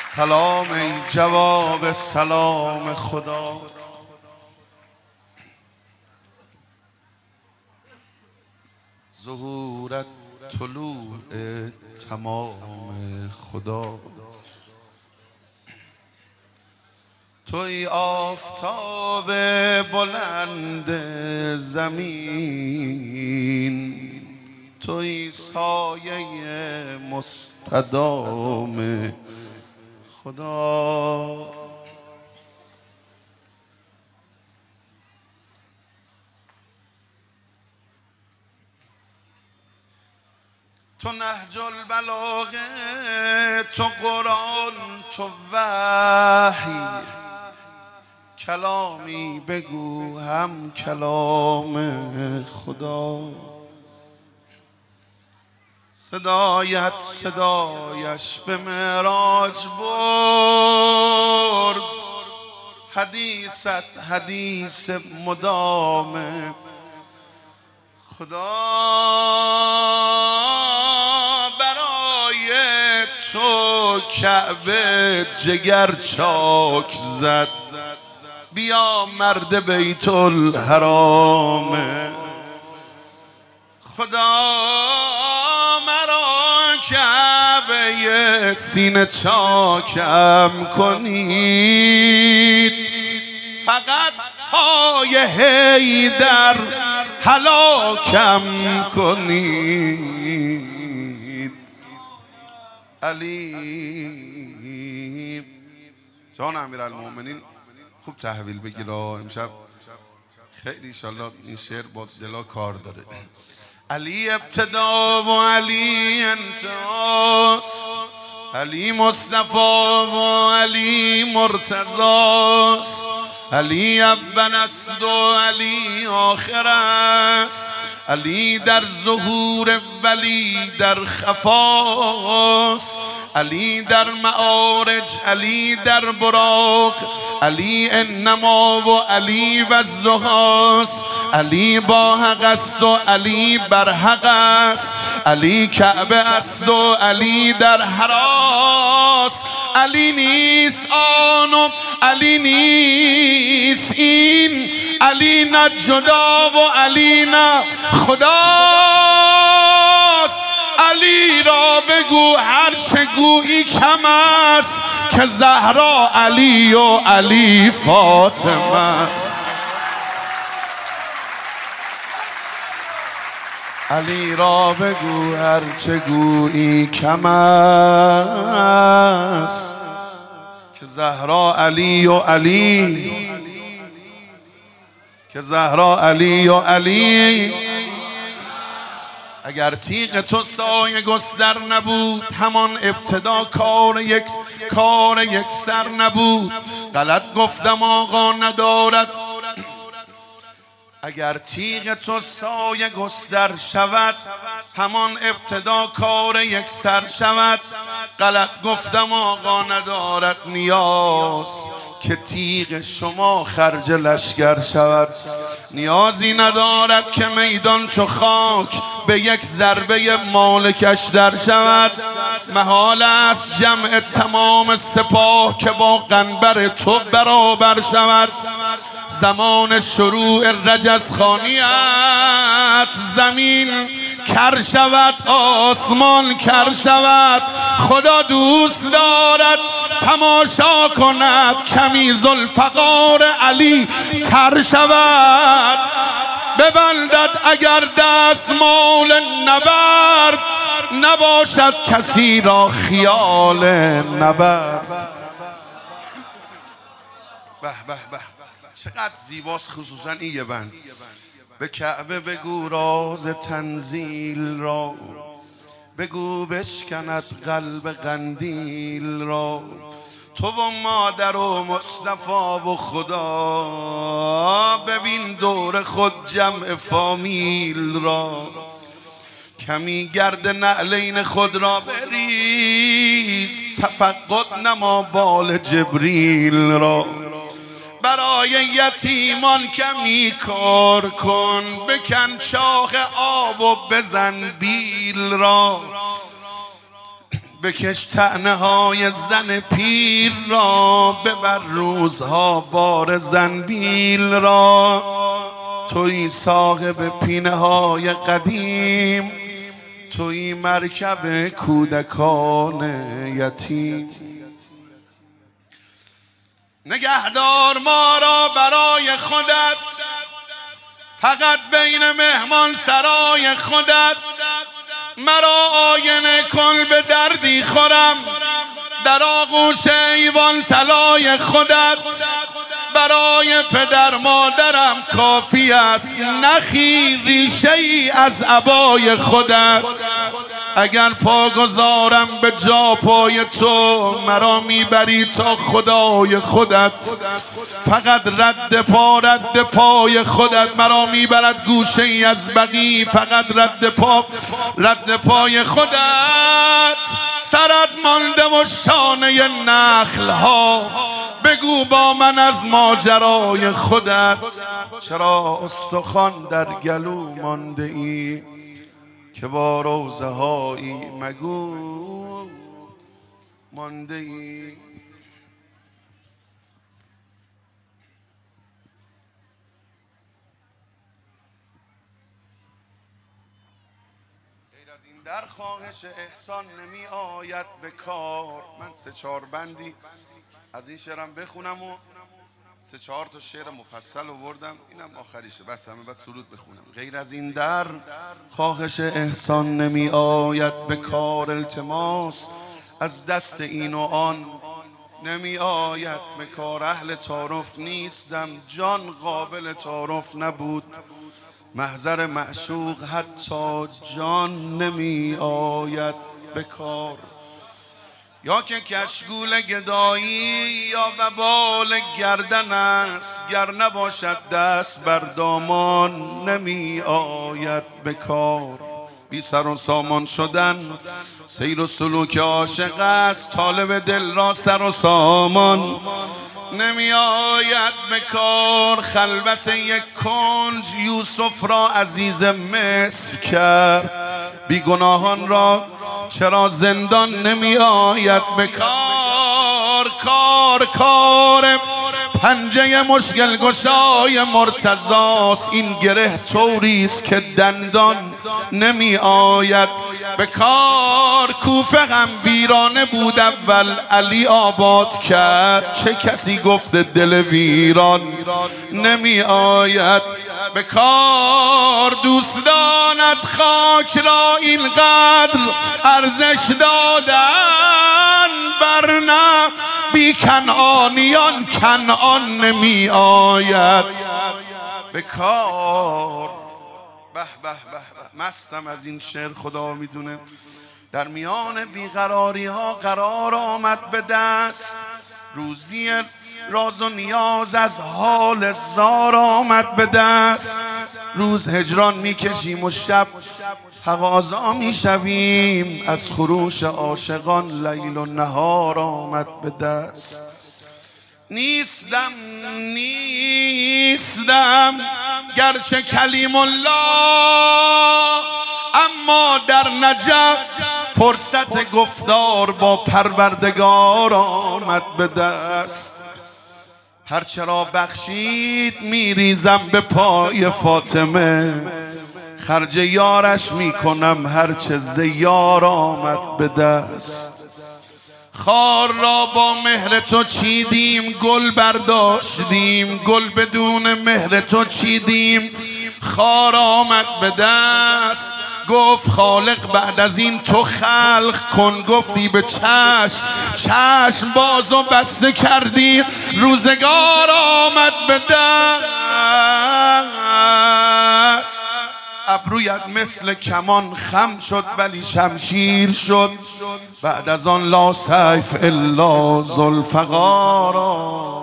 سلام ای جواب سلام خدا. ظهورت طلوع تمام خدا. توی آفتاب بلند زمین، توی سایه مستدام خدا. تو نهج البلاغه، تو قرآن، تو وحی، کلامی بگو هم کلام خدا. صدایت صدایش به معراج برد، حدیثت حدیث مدام خدا. برای تو کعبه جگر چاک زد، بیا مرد بیت الحرام خدا. مرا کعبه سینه چاکم کنید، فقط پای حیدر هلاکم کنید. علی جان امیرالمومنین خوب تحویل بگیر امشب، خیلی انشالله این شعر با دلا کار داره. علی ابتدا و علی انتهاست، علی مصطفی و علی مرتضاست، علی اول است و علی آخر است، علی در ظهور ولی در خفاست، علی در معارج، علی در براق، علی انما و علی و الزهاست، علی با حق است و علی بر حق است، علی کعبه است و علی در حراست. علی نیست آن و علی نیست این، علی نه جدا و علی نه خداست. علی را بگو هر چه گویی کم است، که زهرا علی و علی فاطمه است. علی را بگو هر چه گویی کم است، که زهرا علی و علی، که زهرا علی و علی. اگر تیغ تو سایه گستر نبود، همان ابتدا کار یک سر نبود. غلط گفتم آقا ندارد. اگر تیغ تو سایه گستر شود، همان ابتدا کار یک سر شود. غلط گفتم آقا ندارد نیاز، که تیغ شما خرج لشکر شود. نیازی ندارد که میدان چو خاک، به یک ضربه مالکش در شود. محال است جمع تمام سپاه، که با قنبر تو برابر شود. زمان شروع رجزخانیت، زمین کر شود آسمان کر شود. خدا دوست دارد تماشا کند، کمی ذوالفقار علی تر شود. ببندد اگر دستمال نبرد، نباشد کسی را خیال نبرد. به به به، چقدر زیباست خصوصا این یه بند. به کعبه بگو راز تنزیل را، بگو بشکند قلب قندیل را. تو و مادر و مصطفی و خدا، ببین دور خود جمع فامیل را. کمی گرد نعلین خود را بریز، تفقد نما بال جبریل را. برای یتیمان کمی کار کن، بکن شاخ آب و بزن بیل را. بکش طعنه های زن پیر را، ببر روزها بار زنبیل را. توی صاحب پینه های قدیم، توی مرکب کودکان یتیم. نگهدار ما را برای خودت، فقط بین مهمان سرای خودت. مرا آینه کن به دردی خورم، در آغوش ایوان طلای خودت. برای پدر مادرم کافی است، نخی ریشه ای از عبای خودت. اگر پا گذارم به جا پای تو، مرا میبری تا خدای خودت. فقط رد پای خودت مرا میبرد گوشه ای از بقی. فقط رد پای خودت. سرت مانده و شانه نخل ها، بگو با من از ماجرای خودت. چرا استخوان در گلو مانده ای، که با روزه هایی مگو مانده ای. غیر از این در خواهش احسان نمی آید به کار. من 3-4 بندی از این شعرم بخونم و 3-4 تا شعر مفصل آوردم، اینم آخریشه، بس همه بعد سرود بخونم. غیر از این در خواهش احسان نمی آید به کار. التماس از دست این و آن نمی آید به کار. اهل تعارف نیستم، جان قابل تعارف نبود. محضر معشوق حتی جان نمی آید به کار. یا که کشگول گدایی یا وبال گردن است، گر نباشد دست بر دامان نمی آید به کار. بی سر و سامان شدن سیر و سلوک عاشق است، طالب دل را سر و سامان نمی آید به کار. خلوت یک کنج یوسف را عزیز مصر کرد، بی گناهان را چرا زندان نمی آید به کار. کار پنجه مشکل گشای مرتضاست، این گره طوریست که دندان نمی آید به کار. کوفه هم ویرانه بود اول علی آباد کرد، چه کسی گفت دل ویران نمی آید به کار. دوستانت خاک را اینقدر ارزش دادن، برنه بی کنعانیان کنعان نمی آید به کار. به به به، مستم از این شعر، خدا میدونه. در میان بیقراری ها قرار آمد به دست، روزی راز و نیاز از حال زار آمد به دست. روز هجران میکشیم و شب تقاضا میشویم، از خروش عاشقان لیل و نهار آمد به دست. نیستم گرچه کلیم الله، اما در نجف فرصت گفتار با پروردگار آمد به دست. هرچه را بخشید میریزم به پای فاطمه، خرج یارش میکنم هرچه ز یار آمد به دست. خار را با مهر تو چیدیم گل برداشتیم، گل بدون مهر تو چیدیم خار آمد به دست. گفت خالق بعد از این تو خلق کن، گفتی به چشم باز و بسته کردی، روزگار آمد به دست. ابرویت مثل کمان خم شد ولی شمشیر شد، بعد از آن لا سیف الا ذوالفقار.